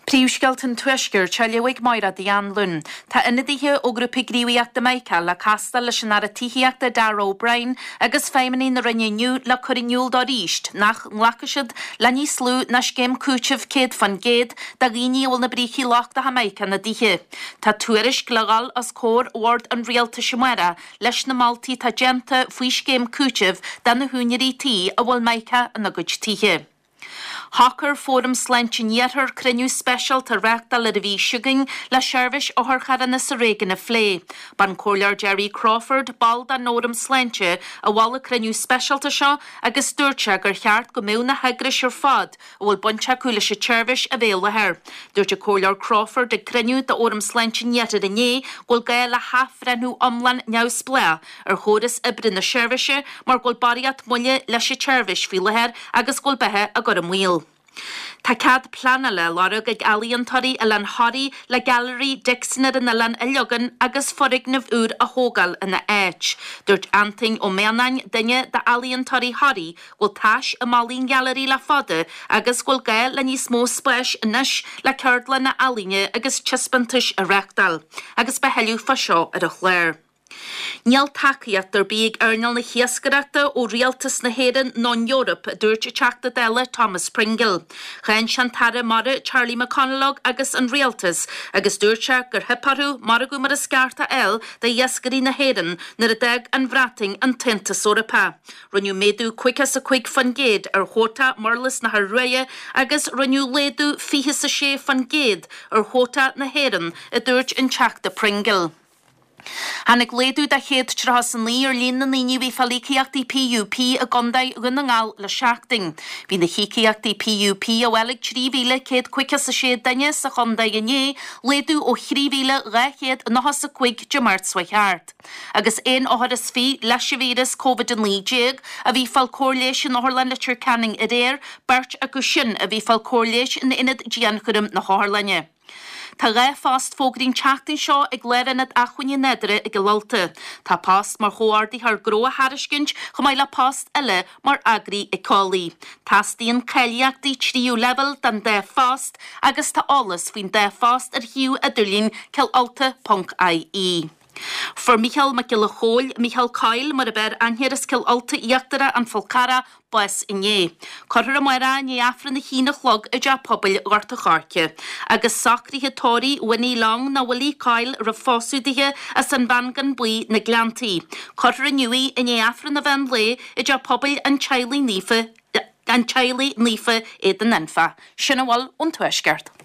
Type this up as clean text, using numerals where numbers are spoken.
Príomhscealtain tuisgur teilehigh maira Dian Lún. Tá inadíthe ó grúpa gríomhaíochta Michael le castal leis an tííochta Darragh O'Brien agus féiminí na rinneú le chuirniúil dá ríist nach nglacasiid le níos slú na scéim cúteamh céad fan géad da ghíníúil na bríchií láchta Jamaica na díthe. Tá tuairis glegal as cór ward an rialta simuera leis na maltaí tá genta faoi scéim cúteamh dan na húneirí tí a bhfuil Michael an agad títhe. Hacker Forum Slentin Yetter Crenu Special to Recta Lidvi Shugging La Shervish or Harana Saregan a Flay. Ban Corlier Jerry Crawford, Balda Nodum Slenche, a Walla Crenu Special to Shaw, a Gesturchager Hart Gomuna Hagrish or Fod, a will Buncha Kulish Chervish avail her. Durja Corlier Crawford, the Crenu, the Orum Slentin Yetter the Nye, will gael a half Renu Umlan Now Splea, or Hodis Ibrin the Shervishe, Margul Bariat Mulle Leshe Chervish Filaher, Agus Gulbehe, a Gorum Wheel. Tá cad planala lara ag alíontarí a lan harí le gallery Dixonar in a lan illogan agus forignav úr a hógal in a éit. Dúirt anting ó meanain dunne da alíontarí harí gul táis a malín gallery la fada agus gul gael le níos mó spéis inis le cerdla na alíne agus chispantis a rectal agus behelú fasio ar a chléir. Níl takeíocht ar bíag arnal na chiascarachta ó rialtas na héireann non-Europe dúirte teachta deile Thomas Pringle. Chain Shantara Mara Charlie McConnell agus an rialtas agus dúirte gur hiparú maragu mar a scarta el de iascarí na héireann nar a deg an vrating an tintas Europa. Runniu méadú cuicas a cuig fan géad ar hóta marlas na harruia agus runniu léadú fihis a sé fan géad ar hóta na héireann a dúirt in teachta Pringle. Hannig léadú da chéad trahas an lí ar líon na níní bhí falíciachtaí PUP a gondaid gunangáil le seachting. Bhí na chiiciachtaí PUP a bhheilg 3,000 céad cuicas a sé daine sa chondaid a né, léadú ó 3,000 chéad nochas a cuig de mart swaithart. Agus éon óhar is fí leis vírus COVID an líéag a bhí fal córléis in Orlan Litter Canning a réir, bert a go sin a bhí fal córléis in inad Gianchurum na Harlanne. Tá ré fast fógrín teachtain seo ag léireanad achuine nedre ag golalta. Tá past mar chóardaí ar gro a hariscint go mbeidh le past eile mar agraí ag cálaí. Tastíon ceiliachtaí tríú level dan dé fast agus tá álas faoin dé fast ar hiú a dúlín cealta.ie. For Michael McGillachol, Michael Kyle, mar a ber anheras cil alta iachtara an folcara boes inné. Corra a maira ní afran na hína chlog a ja pobl garta charce. Agus sacrithe tóri winni long na wili Kyle ra fósúdithe a san vangan bui na glanti. Corra a nui inné afran na van le a ja pobl an chaili nífa iad an nenfa. Sinnawal und tuisgert.